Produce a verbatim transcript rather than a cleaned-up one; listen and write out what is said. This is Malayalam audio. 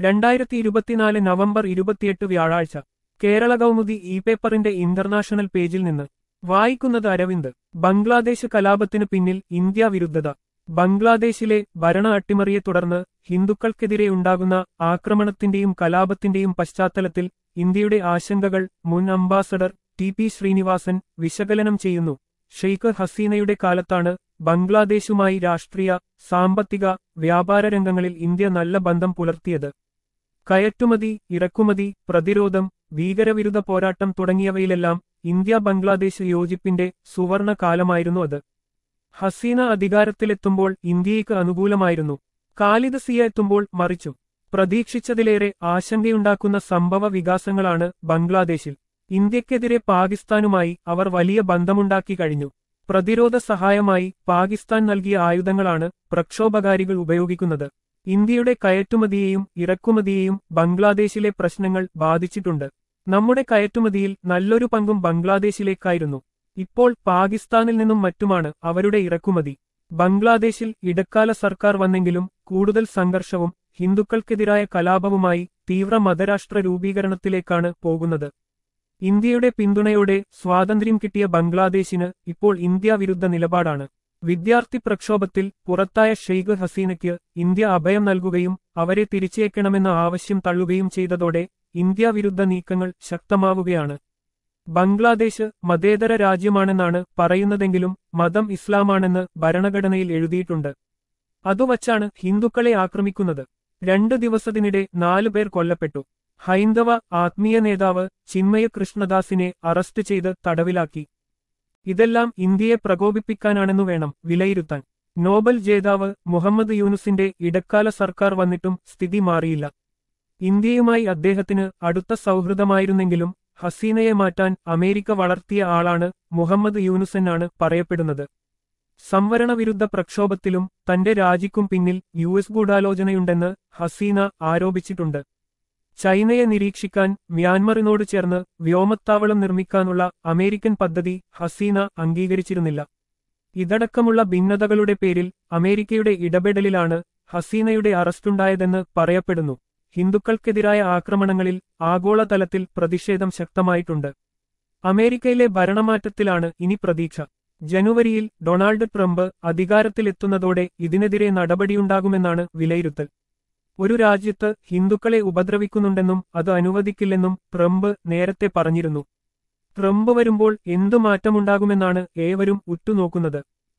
രണ്ടായിരത്തി ഇരുപത്തിനാല് നവംബർ ഇരുപത്തിയെട്ട് വ്യാഴാഴ്ച കേരള കൗമുദി ഇ പേപ്പറിന്റെ ഇന്റർനാഷണൽ പേജിൽ നിന്ന് വായിക്കുന്നത് അരവിന്ദ്. ബംഗ്ലാദേശ് കലാപത്തിനു പിന്നിൽ ഇന്ത്യ വിരുദ്ധത. ബംഗ്ലാദേശിലെ ഭരണ അട്ടിമറിയെ തുടർന്ന് ഹിന്ദുക്കൾക്കെതിരെ ഉണ്ടാകുന്ന ആക്രമണത്തിന്റെയും കലാപത്തിന്റെയും പശ്ചാത്തലത്തിൽ ഇന്ത്യയുടെ ആശങ്കകൾ മുൻ അംബാസഡർ ടി പി ശ്രീനിവാസൻ വിശകലനം ചെയ്യുന്നു. ഷെയ്ഖ് ഹസീനയുടെ കാലത്താണ് ബംഗ്ലാദേശുമായി രാഷ്ട്രീയ, സാമ്പത്തിക, വ്യാപാര രംഗങ്ങളിൽ ഇന്ത്യ നല്ല ബന്ധം പുലർത്തിയത്. കയറ്റുമതി, ഇറക്കുമതി, പ്രതിരോധം, ഭീകരവിരുദ്ധ പോരാട്ടം തുടങ്ങിയവയിലെല്ലാം ഇന്ത്യ ബംഗ്ലാദേശ് യോജിപ്പിന്റെ സുവർണ കാലമായിരുന്നു അത്. ഹസീന അധികാരത്തിലെത്തുമ്പോൾ ഇന്ത്യയ്ക്ക് അനുകൂലമായിരുന്നു. ഖാലിദ് സിയ എത്തുമ്പോൾ മറിച്ചും. പ്രതീക്ഷിച്ചതിലേറെ ആശങ്കയുണ്ടാക്കുന്ന സംഭവ വികാസങ്ങളാണ് ബംഗ്ലാദേശിൽ. ഇന്ത്യക്കെതിരെ പാകിസ്ഥാനുമായി അവർ വലിയ ബന്ധമുണ്ടാക്കി കഴിഞ്ഞു. പ്രതിരോധ സഹായമായി പാകിസ്ഥാൻ നൽകിയ ആയുധങ്ങളാണ് പ്രക്ഷോഭകാരികൾ ഉപയോഗിക്കുന്നത്. ഇന്ത്യയുടെ കയറ്റുമതിയെയും ഇറക്കുമതിയെയും ബംഗ്ലാദേശിലെ പ്രശ്നങ്ങൾ ബാധിച്ചിട്ടുണ്ട്. നമ്മുടെ കയറ്റുമതിയിൽ നല്ലൊരു പങ്കും ബംഗ്ലാദേശിലേക്കായിരുന്നു. ഇപ്പോൾ പാകിസ്ഥാനിൽ നിന്നും മറ്റുമാണ് അവരുടെ ഇറക്കുമതി. ബംഗ്ലാദേശിൽ ഇടക്കാല സർക്കാർ വന്നെങ്കിലും കൂടുതൽ സംഘർഷവും ഹിന്ദുക്കൾക്കെതിരായ കലാപവുമായി തീവ്ര മതരാഷ്ട്ര രൂപീകരണത്തിലേക്കാണ് പോകുന്നത്. ഇന്ത്യയുടെ പിന്തുണയോടെ സ്വാതന്ത്ര്യം കിട്ടിയ ബംഗ്ലാദേശിന് ഇപ്പോൾ ഇന്ത്യ വിരുദ്ധ നിലപാടാണ്. വിദ്യാർത്ഥി പ്രക്ഷോഭത്തിൽ പുറത്തായ ഷെയ്ഖ് ഹസീനയ്ക്ക് ഇന്ത്യ അഭയം നൽകുകയും അവരെ തിരിച്ചേക്കണമെന്ന ആവശ്യം തള്ളുകയും ചെയ്തതോടെ ഇന്ത്യ വിരുദ്ധ നീക്കങ്ങൾ ശക്തമാവുകയാണ്. ബംഗ്ലാദേശ് മതേതര രാജ്യമാണെന്നാണ് പറയുന്നതെങ്കിലും മതം ഇസ്ലാമാണെന്ന് ഭരണഘടനയിൽ എഴുതിയിട്ടുണ്ട്. അതുവച്ചാണ് ഹിന്ദുക്കളെ ആക്രമിക്കുന്നത്. രണ്ടു ദിവസത്തിനിടെ നാലുപേർ കൊല്ലപ്പെട്ടു. ഹൈന്ദവ ആത്മീയ നേതാവ് ചിന്മയ കൃഷ്ണദാസിനെ അറസ്റ്റ് ചെയ്ത് തടവിലാക്കി. ഇതെല്ലാം ഇന്ത്യയെ പ്രകോപിപ്പിക്കാനാണെന്നു വേണം വിലയിരുത്താൻ. നോബൽ ജേതാവ് മുഹമ്മദ് യൂനുസിന്റെ ഇടക്കാല സർക്കാർ വന്നിട്ടും സ്ഥിതി മാറിയില്ല. ഇന്ത്യയുമായി അദ്ദേഹത്തിന് അടുത്ത സൗഹൃദമായിരുന്നെങ്കിലും ഹസീനയെ മാറ്റാൻ അമേരിക്ക വളർത്തിയ ആളാണ് മുഹമ്മദ് യൂനുസെന്നാണ് പറയപ്പെടുന്നത്. സംവരണവിരുദ്ധ പ്രക്ഷോഭത്തിലും തന്റെ രാജിക്കും പിന്നിൽ യു എസ് ഗൂഢാലോചനയുണ്ടെന്ന് ഹസീന ആരോപിച്ചിട്ടുണ്ട്. ചൈനയെ നിരീക്ഷിക്കാൻ മ്യാൻമറിനോട് ചേർന്ന് വ്യോമത്താവളം നിർമ്മിക്കാനുള്ള അമേരിക്കൻ പദ്ധതി ഹസീന അംഗീകരിച്ചിരുന്നില്ല. ഇതടക്കമുള്ള ഭിന്നതകളുടെ പേരിൽ അമേരിക്കയുടെ ഇടപെടലിലാണ് ഹസീനയുടെ അറസ്റ്റുണ്ടായതെന്ന് പറയപ്പെടുന്നു. ഹിന്ദുക്കൾക്കെതിരായ ആക്രമണങ്ങളിൽ ആഗോളതലത്തിൽ പ്രതിഷേധം ശക്തമായിട്ടുണ്ട്. അമേരിക്കയിലെ ഭരണമാറ്റത്തിലാണ് ഇനി പ്രതീക്ഷ. ജനുവരിയിൽ ഡൊണാൾഡ് ട്രംപ് അധികാരത്തിലെത്തുന്നതോടെ ഇതിനെതിരെ നടപടിയുണ്ടാകുമെന്നാണ് വിലയിരുത്തൽ. ഒരു രാജ്യത്ത് ഹിന്ദുക്കളെ ഉപദ്രവിക്കുന്നുണ്ടെന്നും അത് അനുവദിക്കില്ലെന്നും ട്രംപ് നേരത്തെ പറഞ്ഞിരുന്നു. ട്രംപ് വരുമ്പോൾ എന്തു മാറ്റമുണ്ടാകുമെന്നാണ് ഏവരും ഉറ്റുനോക്കുന്നത്.